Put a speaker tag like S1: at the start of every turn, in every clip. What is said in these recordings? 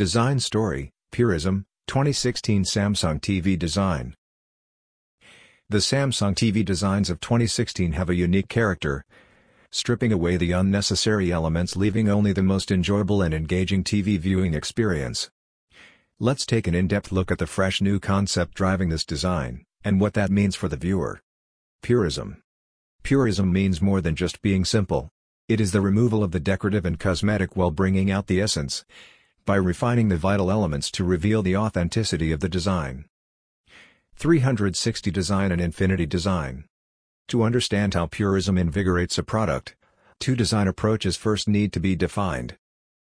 S1: Design Story, Purism, 2016 Samsung TV Design. The Samsung TV designs of 2016 have a unique character, stripping away the unnecessary elements, leaving only the most enjoyable and engaging TV viewing experience. Let's take an in-depth look at the fresh new concept driving this design, and what that means for the viewer. Purism. Purism means more than just being simple. It is the removal of the decorative and cosmetic while bringing out the essence, by refining the vital elements to reveal the authenticity of the design. 360 Design and Infinity Design. To understand how purism invigorates a product, two design approaches first need to be defined.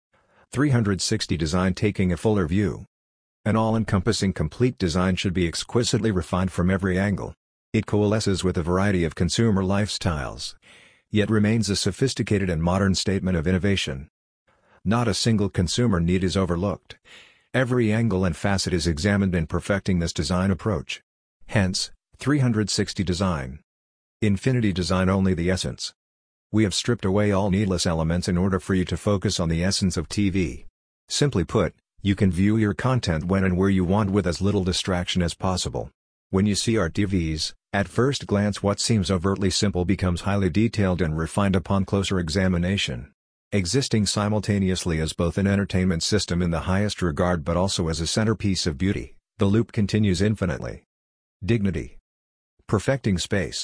S1: 360 Design, taking a fuller view. An all-encompassing complete design should be exquisitely refined from every angle. It coalesces with a variety of consumer lifestyles, yet remains a sophisticated and modern statement of innovation. Not a single consumer need is overlooked. Every angle and facet is examined in perfecting this design approach. Hence, 360 Design. Infinity Design, only the essence. We have stripped away all needless elements in order for you to focus on the essence of TV. Simply put, you can view your content when and where you want with as little distraction as possible. When you see our TVs, at first glance what seems overtly simple becomes highly detailed and refined upon closer examination. Existing simultaneously as both an entertainment system in the highest regard but also as a centerpiece of beauty, the loop continues infinitely. Dignity. Perfecting space.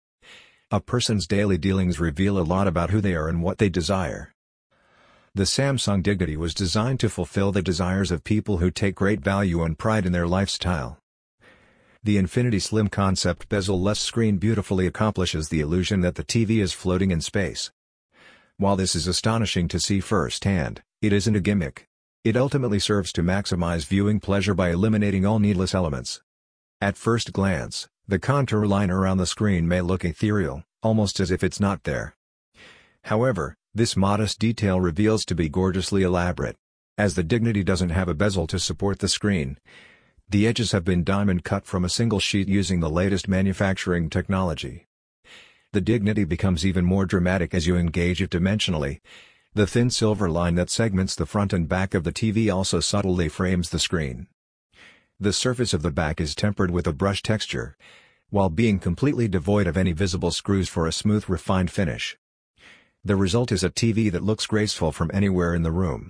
S1: A person's daily dealings reveal a lot about who they are and what they desire. The Samsung Dignity was designed to fulfill the desires of people who take great value and pride in their lifestyle. The Infinity Slim concept bezel-less screen beautifully accomplishes the illusion that the TV is floating in space. While this is astonishing to see firsthand, it isn't a gimmick. It ultimately serves to maximize viewing pleasure by eliminating all needless elements. At first glance, the contour line around the screen may look ethereal, almost as if it's not there. However, this modest detail reveals to be gorgeously elaborate. As the Dignity doesn't have a bezel to support the screen, the edges have been diamond cut from a single sheet using the latest manufacturing technology. The Dignity becomes even more dramatic as you engage it dimensionally. The thin silver line that segments the front and back of the TV also subtly frames the screen. The surface of the back is tempered with a brush texture, while being completely devoid of any visible screws for a smooth, refined finish. The result is a TV that looks graceful from anywhere in the room.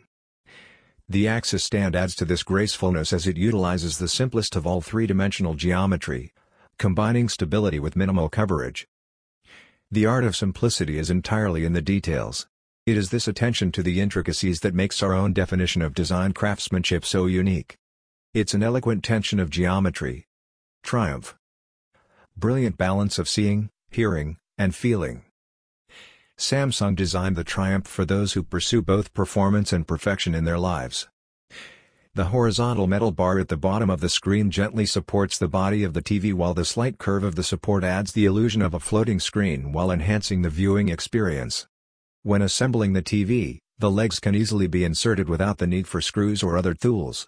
S1: The Axis stand adds to this gracefulness as it utilizes the simplest of all three-dimensional geometry, combining stability with minimal coverage. The art of simplicity is entirely in the details. It is this attention to the intricacies that makes our own definition of design craftsmanship so unique. It's an eloquent tension of geometry. Triumph. Brilliant balance of seeing, hearing, and feeling. Samsung designed the Triumph for those who pursue both performance and perfection in their lives. The horizontal metal bar at the bottom of the screen gently supports the body of the TV, while the slight curve of the support adds the illusion of a floating screen while enhancing the viewing experience. When assembling the TV, the legs can easily be inserted without the need for screws or other tools.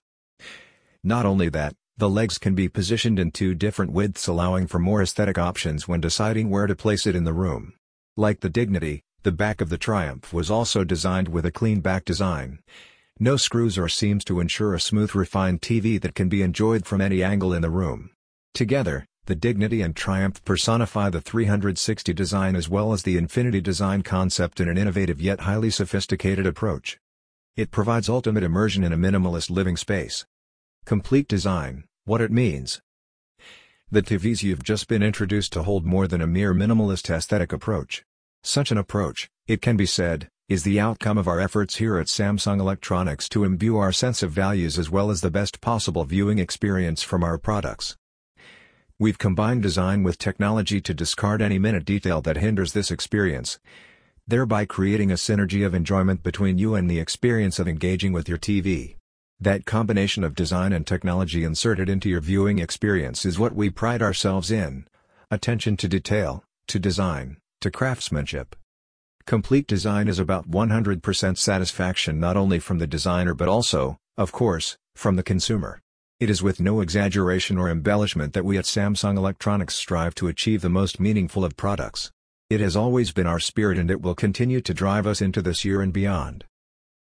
S1: Not only that, the legs can be positioned in two different widths, allowing for more aesthetic options when deciding where to place it in the room. Like the Dignity, the back of the Triumph was also designed with a clean back design. No screws or seams to ensure a smooth, refined TV that can be enjoyed from any angle in the room. Together, the Dignity and Triumph personify the 360 Design as well as the Infinity Design concept in an innovative yet highly sophisticated approach. It provides ultimate immersion in a minimalist living space. Complete Design, what it means. The TVs you've just been introduced to hold more than a mere minimalist aesthetic approach. Such an approach, it can be said, is the outcome of our efforts here at Samsung Electronics to imbue our sense of values as well as the best possible viewing experience from our products. We've combined design with technology to discard any minute detail that hinders this experience, thereby creating a synergy of enjoyment between you and the experience of engaging with your TV. That combination of design and technology inserted into your viewing experience is what we pride ourselves in: attention to detail, to design, to craftsmanship. Complete Design is about 100% satisfaction not only from the designer but also, of course, from the consumer. It is with no exaggeration or embellishment that we at Samsung Electronics strive to achieve the most meaningful of products. It has always been our spirit and it will continue to drive us into this year and beyond.